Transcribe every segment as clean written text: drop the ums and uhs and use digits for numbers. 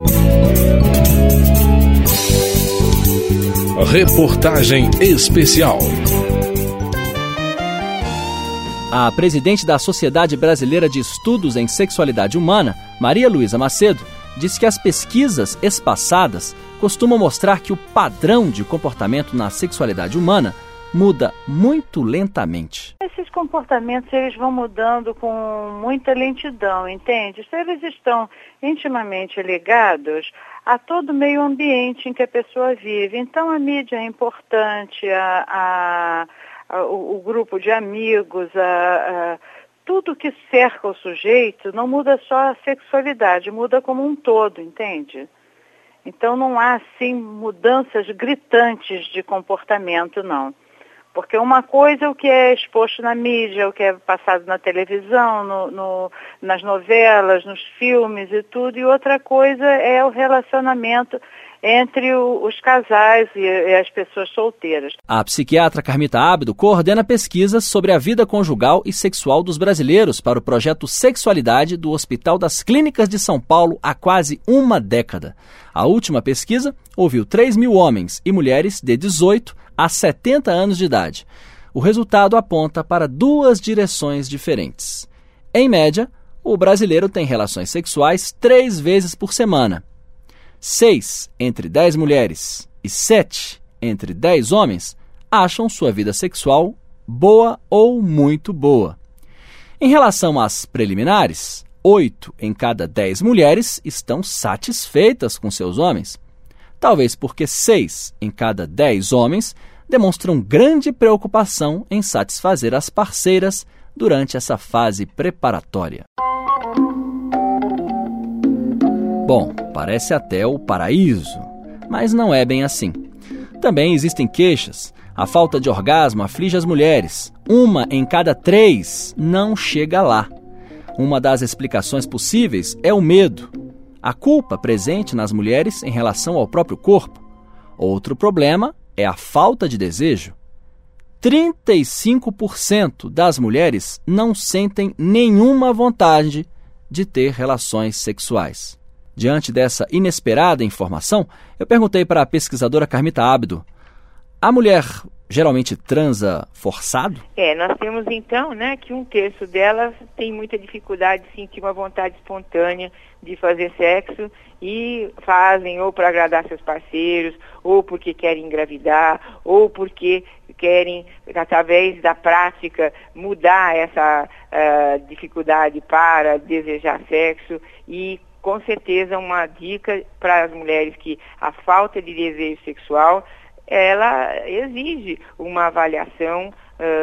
Reportagem especial. A presidente da Sociedade Brasileira de Estudos em Sexualidade Humana, Maria Luísa Macedo, diz que as pesquisas espaçadas costumam mostrar que o padrão de comportamento na sexualidade humana muda muito lentamente. Esses comportamentos eles vão mudando com muita lentidão, entende? Eles estão intimamente ligados a todo o meio ambiente em que a pessoa vive. Então a mídia é importante, o grupo de amigos, tudo que cerca o sujeito não muda só a sexualidade, muda como um todo, entende? Então não há, assim, mudanças gritantes de comportamento, não. Porque uma coisa é o que é exposto na mídia, o que é passado na televisão, nas novelas, nos filmes e tudo, e outra coisa é o relacionamento entre os casais e as pessoas solteiras. A psiquiatra Carmita Abdo coordena pesquisas sobre a vida conjugal e sexual dos brasileiros para o projeto Sexualidade do Hospital das Clínicas de São Paulo há quase uma década. A última pesquisa ouviu 3.000 homens e mulheres de 18 a 70 anos de idade. O resultado aponta para duas direções diferentes. Em média, o brasileiro tem relações sexuais 3 vezes por semana. 6 entre 10 mulheres e 7 entre 10 homens acham sua vida sexual boa ou muito boa. Em relação às preliminares, 8 em cada 10 mulheres estão satisfeitas com seus homens. Talvez porque 6 em cada 10 homens demonstram grande preocupação em satisfazer as parceiras durante essa fase preparatória. Bom, parece até o paraíso, mas não é bem assim. Também existem queixas. A falta de orgasmo aflige as mulheres. 1 em cada 3 não chega lá. Uma das explicações possíveis é o medo, a culpa presente nas mulheres em relação ao próprio corpo. Outro problema é a falta de desejo. 35% das mulheres não sentem nenhuma vontade de ter relações sexuais. Diante dessa inesperada informação, eu perguntei para a pesquisadora Carmita Abdo: a mulher geralmente transa forçado? Nós temos então, que 1/3 delas tem muita dificuldade de sentir uma vontade espontânea de fazer sexo e fazem ou para agradar seus parceiros, ou porque querem engravidar, ou porque querem, através da prática, mudar essa dificuldade para desejar sexo. E com certeza uma dica para as mulheres que a falta de desejo sexual ela exige uma avaliação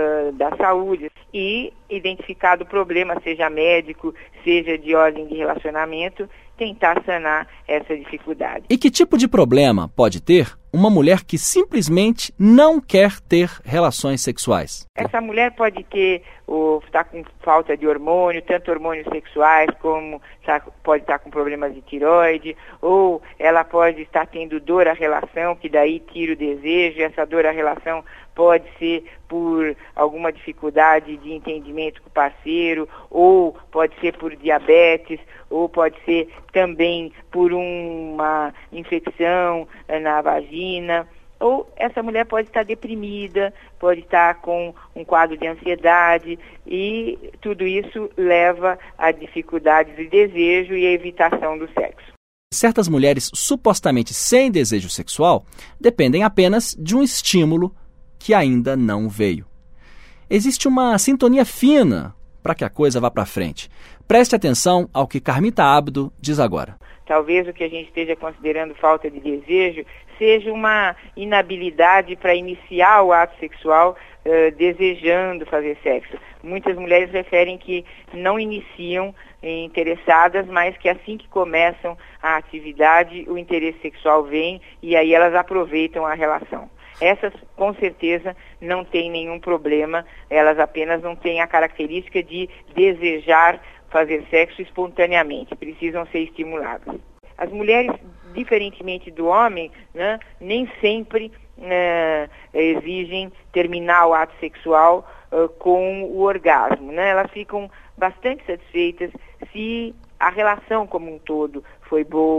da saúde e, identificado o problema, seja médico, seja de ordem de relacionamento, tentar sanar essa dificuldade. E que tipo de problema pode ter uma mulher que simplesmente não quer ter relações sexuais? Essa mulher pode ter está com falta de hormônio, tanto hormônios sexuais como pode estar com problemas de tireoide, ou ela pode estar tendo dor à relação, que daí tira o desejo. Essa dor à relação pode ser por alguma dificuldade de entendimento com o parceiro, ou pode ser por diabetes, ou pode ser também por uma infecção na vagina. Ou essa mulher pode estar deprimida, pode estar com um quadro de ansiedade, e tudo isso leva a dificuldades de desejo e a evitação do sexo. Certas mulheres supostamente sem desejo sexual dependem apenas de um estímulo que ainda não veio. Existe uma sintonia fina para que a coisa vá para frente. Preste atenção ao que Carmita Abdo diz agora. Talvez o que a gente esteja considerando falta de desejo seja uma inabilidade para iniciar o ato sexual desejando fazer sexo. Muitas mulheres referem que não iniciam interessadas, mas que assim que começam a atividade, o interesse sexual vem e aí elas aproveitam a relação. Essas, com certeza, não têm nenhum problema, elas apenas não têm a característica de desejar fazer sexo espontaneamente, precisam ser estimuladas. As mulheres, diferentemente do homem, nem sempre exigem terminar o ato sexual com o orgasmo. Elas ficam bastante satisfeitas se a relação como um todo foi boa.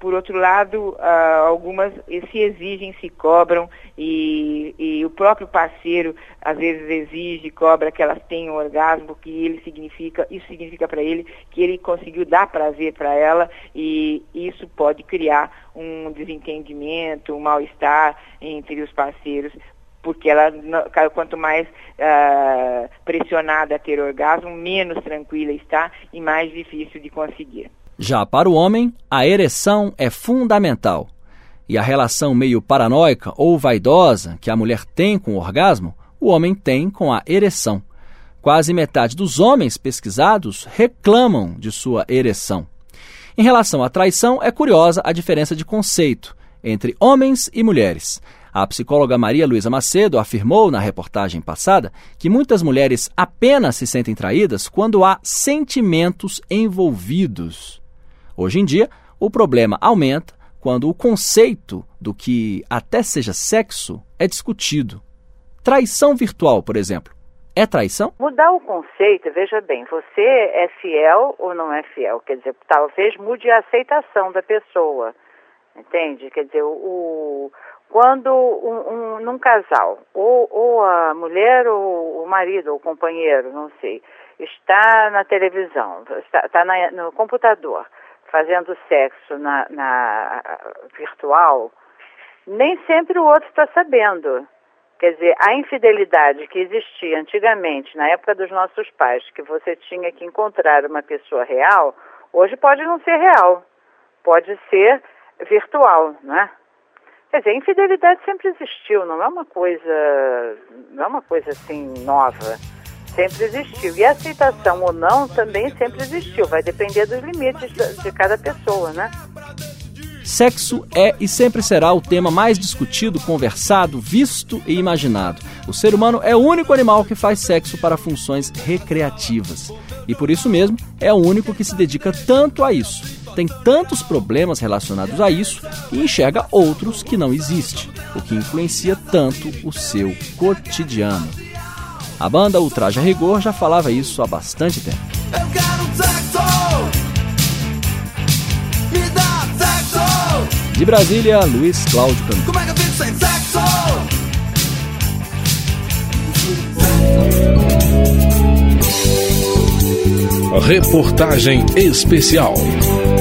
por outro lado, algumas se exigem, se cobram, e o próprio parceiro às vezes exige, cobra que elas tenham orgasmo, isso significa para ele que ele conseguiu dar prazer para ela, e isso pode criar um desentendimento, um mal-estar entre os parceiros, porque ela, quanto mais pressionada a ter orgasmo, menos tranquila está e mais difícil de conseguir. Já para o homem, a ereção é fundamental. E a relação meio paranoica ou vaidosa que a mulher tem com o orgasmo, o homem tem com a ereção. Quase metade dos homens pesquisados reclamam de sua ereção. Em relação à traição, é curiosa a diferença de conceito entre homens e mulheres. A psicóloga Maria Luísa Macedo afirmou na reportagem passada que muitas mulheres apenas se sentem traídas quando há sentimentos envolvidos. Hoje em dia, o problema aumenta quando o conceito do que até seja sexo é discutido. Traição virtual, por exemplo, é traição? Mudar o conceito, veja bem, você é fiel ou não é fiel? Quer dizer, talvez mude a aceitação da pessoa, entende? Quer dizer, quando num casal, ou a mulher ou o marido ou o companheiro, não sei, está na televisão, está no computador, fazendo sexo na virtual, nem sempre o outro está sabendo. Quer dizer, a infidelidade que existia antigamente, na época dos nossos pais, que você tinha que encontrar uma pessoa real, hoje pode não ser real, pode ser virtual, não é? Quer dizer, a infidelidade sempre existiu, não é uma coisa assim nova. Sempre existiu. E a aceitação ou não também sempre existiu. Vai depender dos limites de cada pessoa, né? Sexo é e sempre será o tema mais discutido, conversado, visto e imaginado. O ser humano é o único animal que faz sexo para funções recreativas. E por isso mesmo, é o único que se dedica tanto a isso. Tem tantos problemas relacionados a isso e enxerga outros que não existem, o que influencia tanto o seu cotidiano. A banda Ultraje a Rigor já falava isso há bastante tempo. Eu quero sexo! Me dá sexo! De Brasília, Luiz Cláudio Canuto. Como é que eu fico sem sexo? Reportagem especial.